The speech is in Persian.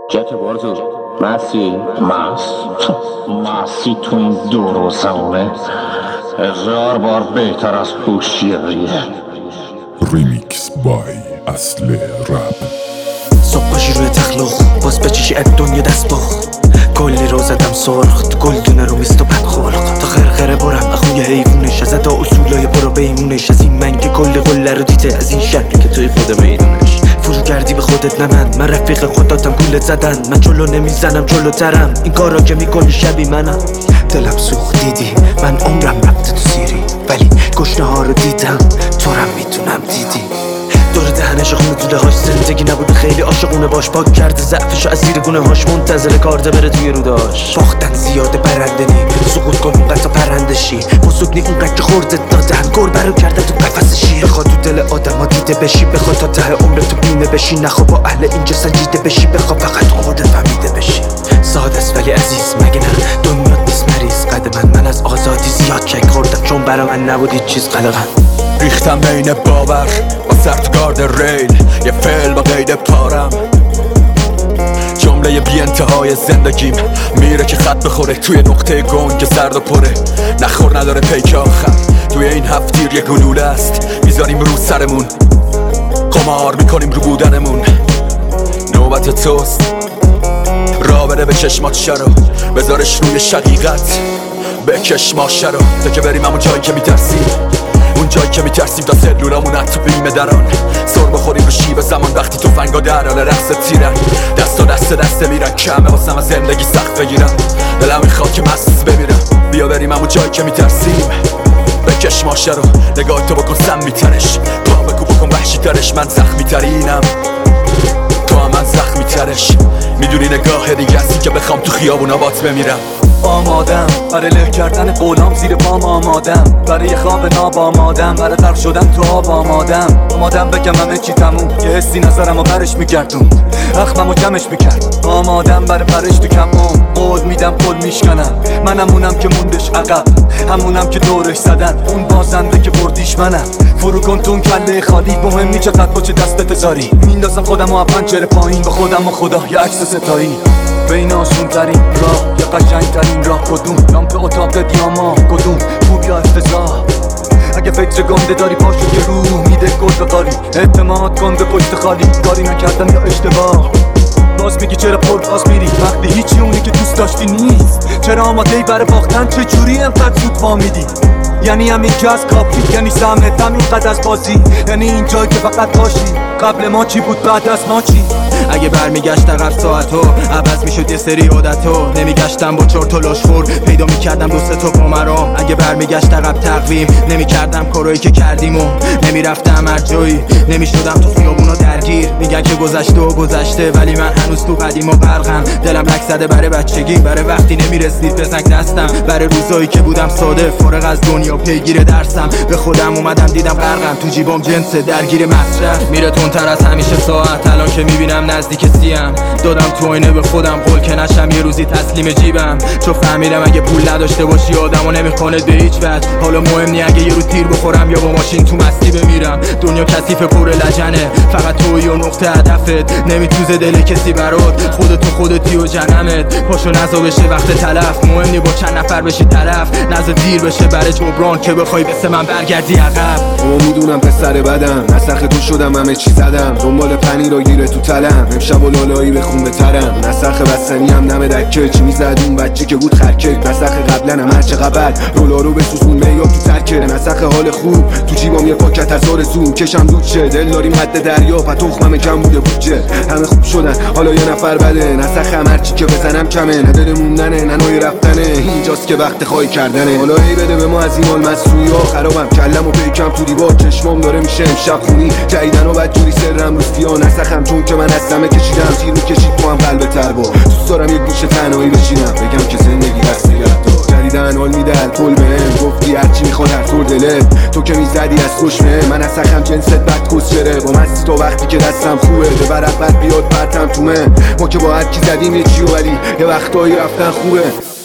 جت بارزو مسی تو این دور و زمونه 1000 بار بهتر از بوشیریه. ریمیکس بای اصل رپ. صبح باشی روی تخلق باز بچشی اد دنیا دست بخ کلی رو زدم سرخت گل دونه رو میست و بد خلق تا خرخره برم اخوی حیفونش از ادا اصولای برو بیمونش از این من که کلی قله رو دیده از این شهر که توی خود میدونش فرو کردی به خودت نمند من رفیق خوداتم گولت زدن من جلو نمیزنم جلوترم این کارا که میکنی شبی منم دلم سوخت دیدی من عمرم رفته تو سیری ولی گشنه ها رو دیدم تو رم میتونم دیدی دور دهنش خونه دوله هاش زندگی نبوده خیلی عاشقونه باش پاک کرده ضعفشو از زیر گونه هاش منتظر کارده بره توی روداش باختن زیاده برنده نی سقوط کن اونقدر تا پرنده شی بزرگ نی اونقدر که خوردت دادن گربه رو کرده تو قفس شیر بخواد تو دل آدم ها دیده بشی بخواد تا ته عمر تو بینه بشی نخوا با اهل اینجا سنجیده بشی بخواد فقط خودت فهمیده بشی ساده است ولی عزیز مگه نه دنیا نیست مریض قد من از آزادی زیاد کک خوردم چون برا من نبود هیچ چیز قلقم ریختم بین باور با سر تو گارد ریل یه فعل با قید پارم جمله بی انتهای زندگیم میره که خط بخوره توی نقطه گنگ سرد و پره نخور نداره پیک آخر توی این هفتیر یه گلوله است میذاریم رو سرمون قمار میکنیم رو بودنمون نوبت توست را بره به چشمات شرو بذارش روی شقیقت بکش ماشه رو تا که بریم همون جایی که میترسیم اون جایی که میترسیم تا سلولامون تو بیمه دران سر بخوریم رو شیب زمان وقتی تو فنگا در حال رقص تیرن دست و دست میرن کمه واسم از زندگی سخت بگیرم دلم میخواد که مست بمیرم بیا بریم همون جایی که میترسیم بکش ماشه رو نگاه تو بکن سم میترش پا بکن وحشی ترش من زخمی ترینم تو هم من زخمی ترش میدونی نگاه دیگه هستی که بخوام تو خیابون آبات بمیرم آمادم برای له کردن قولام زیر پام آمادم برای خواب ناب آمادم برای غرق شدن تو آب آمادم بگم همه چی تموم یه حسی نظرم و برش میگردون اخمم و جمعش میکرد آمادم برای پرش تو کمام قول میدم قول میشکنم من همونم که موندش عقب همونم که دورش زدن اون بازنده که بردیش منم فرو کن تو اون کله خالی مهم نی چقدر پشت دستت زاری میندازم خودم و پنجره پایین با خودم و خدا یه عکس ستایی بین آسون ترین راه یا قشنگ ترین راه کدوم لامپ اتاق دیاما کدوم خوب یا افتضاح اگه فکر گنده داری پاشو یه روح میده گل به قاری اعتماد کن به پشت خالی کاری نکردم یا اشتباه باز میگی چرا پرخواست میری وقتی هیچی اونی که دوست داشتی نیست چرا آماده‌ای برای باختن چجوری انقدر زود فهمیدی یعنی همین که از کافی یعنی سهمت همین قد از بازی یعنی این جایی که فقط باشی قبل ما چی بود بعد از ما چی اگه برمیگشت عقب ساعتو عوض میشد یه سری عادتو نمیگشتم با چرت و لاشخور پیدا میکردم دوست تو با مرام اگه برمیگشت عقب تقویم نمیکردم کارایی که کردیم و نمیرفتم هر جایی نمیشدم تو خیابونا درگیر میگن که گذشته و گذشته ولی من هنوز تو قدیم و غرقم دلم لک زده برای بچگی برای وقتی نمیرسید بزنگ دستم برای روزایی که بودم ساده فارغ از دنیا پیگیر درسم به خودم اومدم دیدم غرقم تو جیبام جنس درگیر مصرف میره تندتر از همیشه ساعت الان که میبینم نزدیک سیم دادم تو آینه به خودم قول که نشم یه روزی تسلیم جیبم چون فهمیدم اگه پول نداشته باشی آدمو نمیخوانت به هیچ وجه حالا مهم نی اگه یه رو تیر بخورم یا با ماشین تو مستی بمیرم دنیا کثیف پر لجنه فقط تویی و نقطه هدفت نمیتوزه دل کسی برات خودتی و جنمت پاشو نزا بشه وقت تلف مهم نی با چند نفر بشی طرف نزا دیر بشه برای جبران که بخوای مثل من برگردی عقب میدونم پسر بدم نسخ تو شدم همه چی زدم دنبال پنیر و گیره تو تلم امشب و لالایی بخون بترم نسخ بستنی هم نم دکه چی میزد اون بچه که بود خرکک نسخ قبلا هم هرچه قبل رولارو به سوزون میاب تو ترکه نسخ حال خوب تو جیبام یه پاکت هزار زوم کشم دود شه دل داریم حد دریا پتوخمم کم بوده بودجه همه خوب شدن حالا یه نفر بده نسخ هم هرچی که بزنم کمه نه دل موندنه نه نوعی رفتنه اینجاست که وقت خواهی کردنه حالا ای بده به ما از این مال مسئولی خرابم کلم و پیکم تو دیوار چشمام داره میشه امشب خونی جدیدن و بدجوری سرم روسیا نسخم چون که من هستمه کشیدم تیر میکشید تو هم قلب تربا دوست دارم یه گوشه تنهایی بشینم بگم که زندگی هست نگهدار جدیدن حال میده الکل بهم گفتی هرچی میخواد هر طور دلت تو که میزدی از خوشمه من نسخم جنست بد کسچره با مستی تا وقتی که دستم خوبه به ورق بد بیاد پرتم تومه ما که با هر کی زدیم یه چی ولی یه وقتایی رفتن خوبه